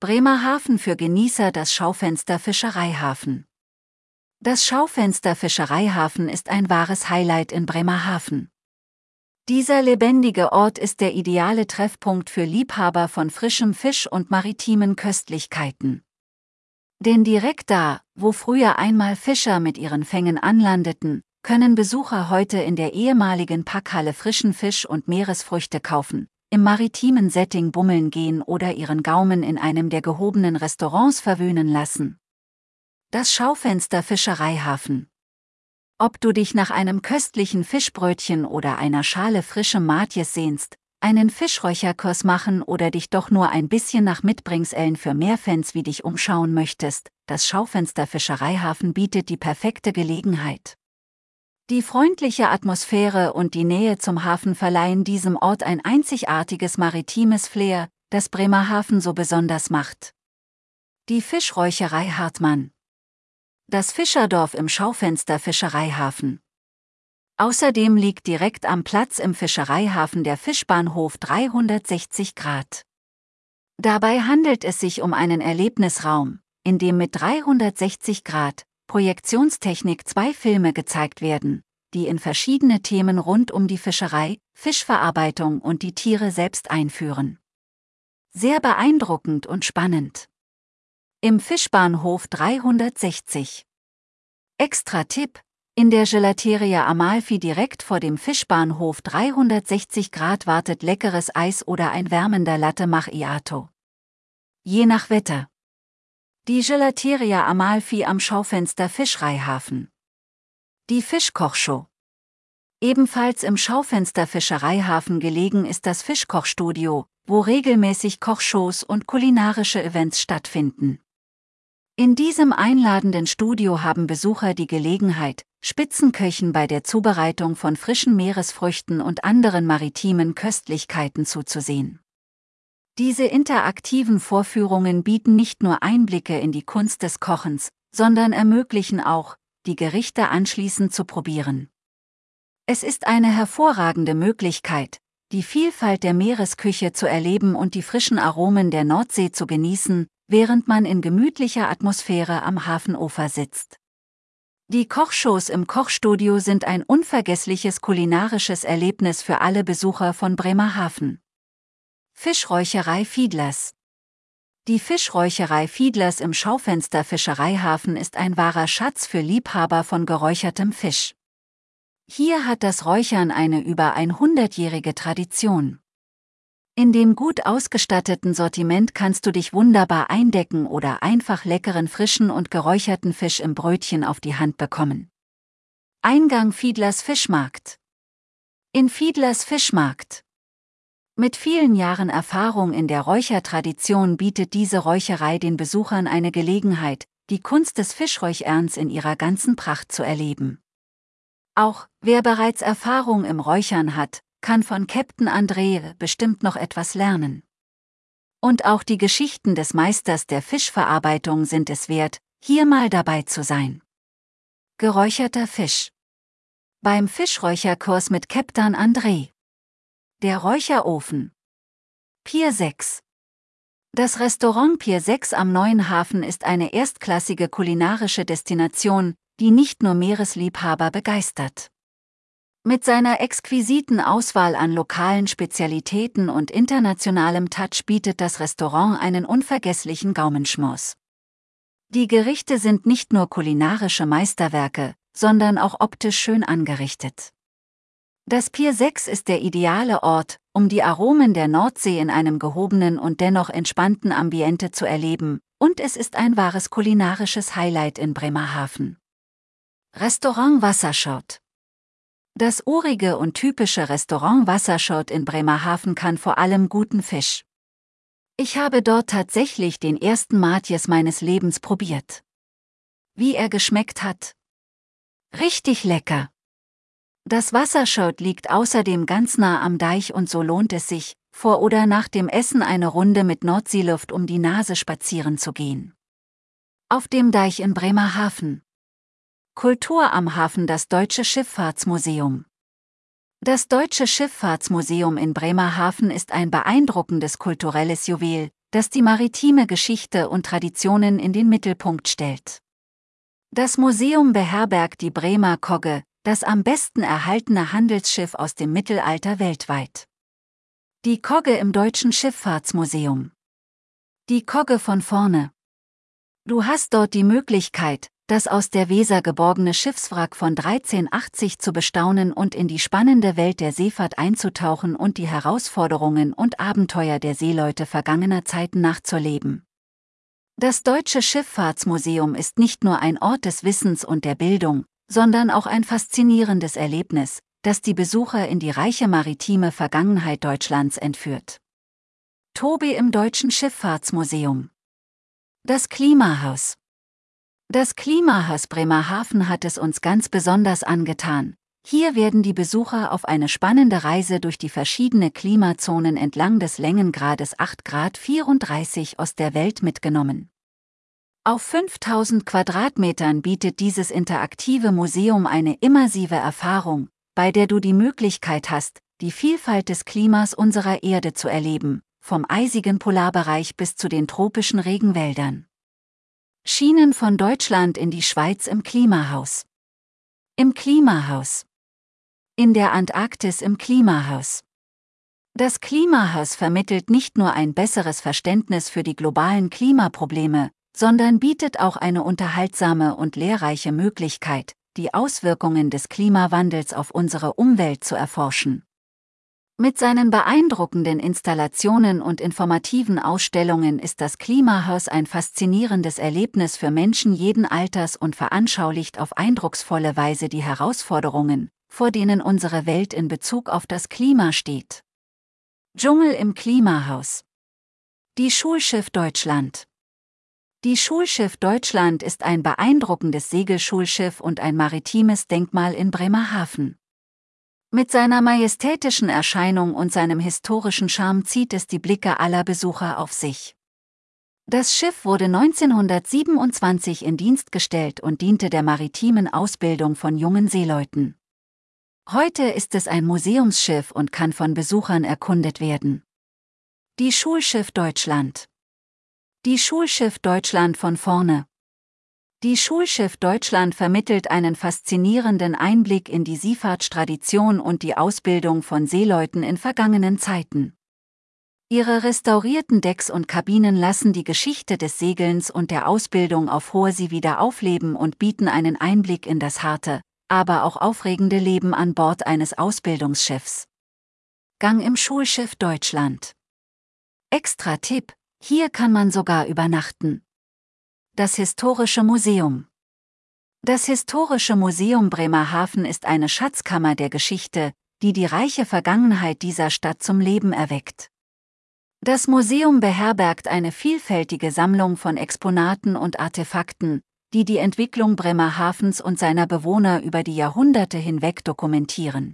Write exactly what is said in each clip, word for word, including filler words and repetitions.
Bremerhaven für Genießer. Das Schaufenster Fischereihafen. Das Schaufenster Fischereihafen ist ein wahres Highlight in Bremerhaven. Dieser lebendige Ort ist der ideale Treffpunkt für Liebhaber von frischem Fisch und maritimen Köstlichkeiten. Denn direkt da, wo früher einmal Fischer mit ihren Fängen anlandeten, können Besucher heute in der ehemaligen Packhalle frischen Fisch und Meeresfrüchte kaufen, im maritimen Setting bummeln gehen oder ihren Gaumen in einem der gehobenen Restaurants verwöhnen lassen. Das Schaufenster Fischereihafen. Ob du dich nach einem köstlichen Fischbrötchen oder einer Schale frischem Matjes sehnst, einen Fischräucherkurs machen oder dich doch nur ein bisschen nach Mitbringsellen für mehr Fans wie dich umschauen möchtest, das Schaufenster Fischereihafen bietet die perfekte Gelegenheit. Die freundliche Atmosphäre und die Nähe zum Hafen verleihen diesem Ort ein einzigartiges maritimes Flair, das Bremerhaven so besonders macht. Die Fischräucherei Hartmann. Das Fischerdorf im Schaufenster Fischereihafen. Außerdem liegt direkt am Platz im Fischereihafen der Fischbahnhof dreihundertsechzig Grad. Dabei handelt es sich um einen Erlebnisraum, in dem mit dreihundertsechzig Grad Projektionstechnik zwei Filme gezeigt werden, die in verschiedene Themen rund um die Fischerei, Fischverarbeitung und die Tiere selbst einführen. Sehr beeindruckend und spannend. Im Fischbahnhof dreihundertsechzig. Extra Tipp: In der Gelateria Amalfi direkt vor dem Fischbahnhof dreihundertsechzig Grad wartet leckeres Eis oder ein wärmender Latte Macchiato. Je nach Wetter. Die Gelateria Amalfi am Schaufenster Fischereihafen. Die Fischkochshow. Ebenfalls im Schaufenster Fischereihafen gelegen ist das Fischkochstudio, wo regelmäßig Kochshows und kulinarische Events stattfinden. In diesem einladenden Studio haben Besucher die Gelegenheit, Spitzenköchen bei der Zubereitung von frischen Meeresfrüchten und anderen maritimen Köstlichkeiten zuzusehen. Diese interaktiven Vorführungen bieten nicht nur Einblicke in die Kunst des Kochens, sondern ermöglichen auch, die Gerichte anschließend zu probieren. Es ist eine hervorragende Möglichkeit, die Vielfalt der Meeresküche zu erleben und die frischen Aromen der Nordsee zu genießen, während man in gemütlicher Atmosphäre am Hafenufer sitzt. Die Kochshows im Kochstudio sind ein unvergessliches kulinarisches Erlebnis für alle Besucher von Bremerhaven. Fischräucherei Fiedlers. Die Fischräucherei Fiedlers im Schaufenster Fischereihafen ist ein wahrer Schatz für Liebhaber von geräuchertem Fisch. Hier hat das Räuchern eine über hundertjährige Tradition. In dem gut ausgestatteten Sortiment kannst du dich wunderbar eindecken oder einfach leckeren frischen und geräucherten Fisch im Brötchen auf die Hand bekommen. Eingang Fiedlers Fischmarkt. In Fiedlers Fischmarkt. Mit vielen Jahren Erfahrung in der Räuchertradition bietet diese Räucherei den Besuchern eine Gelegenheit, die Kunst des Fischräucherns in ihrer ganzen Pracht zu erleben. Auch, wer bereits Erfahrung im Räuchern hat, kann von Captain André bestimmt noch etwas lernen. Und auch die Geschichten des Meisters der Fischverarbeitung sind es wert, hier mal dabei zu sein. Geräucherter Fisch. Beim Fischräucherkurs mit Captain André. Der Räucherofen. Pier sechs. Das Restaurant Pier sechs am Neuen Hafen ist eine erstklassige kulinarische Destination, die nicht nur Meeresliebhaber begeistert. Mit seiner exquisiten Auswahl an lokalen Spezialitäten und internationalem Touch bietet das Restaurant einen unvergesslichen Gaumenschmaus. Die Gerichte sind nicht nur kulinarische Meisterwerke, sondern auch optisch schön angerichtet. Das Pier sechs ist der ideale Ort, um die Aromen der Nordsee in einem gehobenen und dennoch entspannten Ambiente zu erleben, und es ist ein wahres kulinarisches Highlight in Bremerhaven. Restaurant Wasserschott. Das urige und typische Restaurant Wasserschott in Bremerhaven kann vor allem guten Fisch. Ich habe dort tatsächlich den ersten Matjes meines Lebens probiert. Wie er geschmeckt hat? Richtig lecker. Das Wasserschott liegt außerdem ganz nah am Deich und so lohnt es sich, vor oder nach dem Essen eine Runde mit Nordseeluft um die Nase spazieren zu gehen. Auf dem Deich in Bremerhaven. Kultur am Hafen. Das Deutsche Schifffahrtsmuseum. Das Deutsche Schifffahrtsmuseum in Bremerhaven ist ein beeindruckendes kulturelles Juwel, das die maritime Geschichte und Traditionen in den Mittelpunkt stellt. Das Museum beherbergt die Bremer Kogge, das am besten erhaltene Handelsschiff aus dem Mittelalter weltweit. Die Kogge im Deutschen Schifffahrtsmuseum. Die Kogge von vorne. Du hast dort die Möglichkeit, das aus der Weser geborgene Schiffswrack von dreizehnhundertachtzig zu bestaunen und in die spannende Welt der Seefahrt einzutauchen und die Herausforderungen und Abenteuer der Seeleute vergangener Zeiten nachzuleben. Das Deutsche Schifffahrtsmuseum ist nicht nur ein Ort des Wissens und der Bildung, sondern auch ein faszinierendes Erlebnis, das die Besucher in die reiche maritime Vergangenheit Deutschlands entführt. Tobi im Deutschen Schifffahrtsmuseum. Das Klimahaus. Das Klimahaus Bremerhaven hat es uns ganz besonders angetan. Hier werden die Besucher auf eine spannende Reise durch die verschiedenen Klimazonen entlang des Längengrades acht Grad vierunddreißig aus der Welt mitgenommen. Auf fünftausend Quadratmetern bietet dieses interaktive Museum eine immersive Erfahrung, bei der du die Möglichkeit hast, die Vielfalt des Klimas unserer Erde zu erleben, vom eisigen Polarbereich bis zu den tropischen Regenwäldern. Schienen von Deutschland in die Schweiz im Klimahaus. Im Klimahaus. In der Antarktis im Klimahaus. Das Klimahaus vermittelt nicht nur ein besseres Verständnis für die globalen Klimaprobleme, sondern bietet auch eine unterhaltsame und lehrreiche Möglichkeit, die Auswirkungen des Klimawandels auf unsere Umwelt zu erforschen. Mit seinen beeindruckenden Installationen und informativen Ausstellungen ist das Klimahaus ein faszinierendes Erlebnis für Menschen jeden Alters und veranschaulicht auf eindrucksvolle Weise die Herausforderungen, vor denen unsere Welt in Bezug auf das Klima steht. Dschungel im Klimahaus. Die Schulschiff Deutschland. Die Schulschiff Deutschland ist ein beeindruckendes Segelschulschiff und ein maritimes Denkmal in Bremerhaven. Mit seiner majestätischen Erscheinung und seinem historischen Charme zieht es die Blicke aller Besucher auf sich. Das Schiff wurde neunzehnhundertsiebenundzwanzig in Dienst gestellt und diente der maritimen Ausbildung von jungen Seeleuten. Heute ist es ein Museumsschiff und kann von Besuchern erkundet werden. Die Schulschiff Deutschland. Die Schulschiff Deutschland von vorne. Die Schulschiff Deutschland vermittelt einen faszinierenden Einblick in die Seefahrtstradition und die Ausbildung von Seeleuten in vergangenen Zeiten. Ihre restaurierten Decks und Kabinen lassen die Geschichte des Segelns und der Ausbildung auf hoher See wieder aufleben und bieten einen Einblick in das harte, aber auch aufregende Leben an Bord eines Ausbildungsschiffs. Gang im Schulschiff Deutschland. Extra Tipp: Hier kann man sogar übernachten. Das Historische Museum. Das Historische Museum Bremerhaven ist eine Schatzkammer der Geschichte, die die reiche Vergangenheit dieser Stadt zum Leben erweckt. Das Museum beherbergt eine vielfältige Sammlung von Exponaten und Artefakten, die die Entwicklung Bremerhavens und seiner Bewohner über die Jahrhunderte hinweg dokumentieren.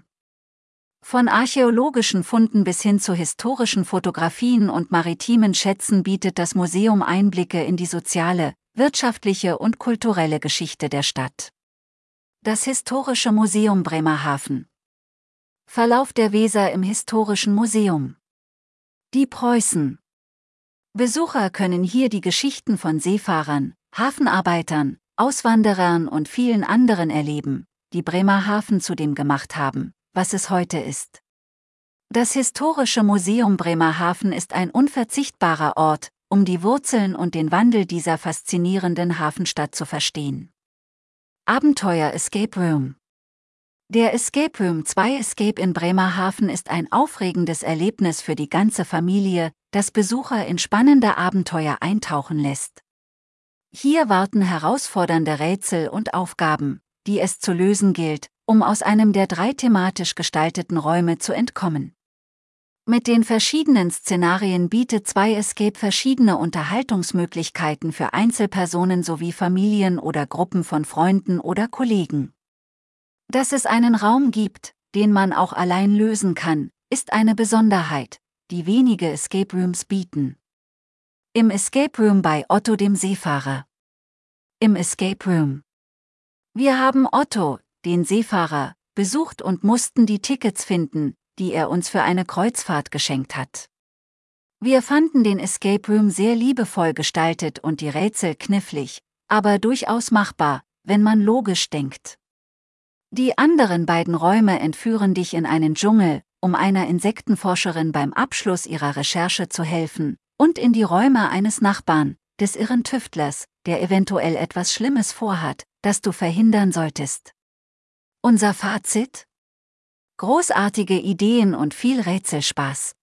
Von archäologischen Funden bis hin zu historischen Fotografien und maritimen Schätzen bietet das Museum Einblicke in die soziale, wirtschaftliche und kulturelle Geschichte der Stadt. Das Historische Museum Bremerhaven. Verlauf der Weser im Historischen Museum. Die Preußen. Besucher können hier die Geschichten von Seefahrern, Hafenarbeitern, Auswanderern und vielen anderen erleben, die Bremerhaven zu dem gemacht haben, was es heute ist. Das Historische Museum Bremerhaven ist ein unverzichtbarer Ort, um die Wurzeln und den Wandel dieser faszinierenden Hafenstadt zu verstehen. Abenteuer Escape Room. Der Escape Room zwei Escape in Bremerhaven ist ein aufregendes Erlebnis für die ganze Familie, das Besucher in spannende Abenteuer eintauchen lässt. Hier warten herausfordernde Rätsel und Aufgaben, die es zu lösen gilt, um aus einem der drei thematisch gestalteten Räume zu entkommen. Mit den verschiedenen Szenarien bietet zwei Escape verschiedene Unterhaltungsmöglichkeiten für Einzelpersonen sowie Familien oder Gruppen von Freunden oder Kollegen. Dass es einen Raum gibt, den man auch allein lösen kann, ist eine Besonderheit, die wenige Escape Rooms bieten. Im Escape Room bei Otto dem Seefahrer. Im Escape Room. Wir haben Otto, den Seefahrer, besucht und mussten die Tickets finden, die er uns für eine Kreuzfahrt geschenkt hat. Wir fanden den Escape Room sehr liebevoll gestaltet und die Rätsel knifflig, aber durchaus machbar, wenn man logisch denkt. Die anderen beiden Räume entführen dich in einen Dschungel, um einer Insektenforscherin beim Abschluss ihrer Recherche zu helfen, und in die Räume eines Nachbarn, des irren Tüftlers, der eventuell etwas Schlimmes vorhat, das du verhindern solltest. Unser Fazit? Großartige Ideen und viel Rätselspaß.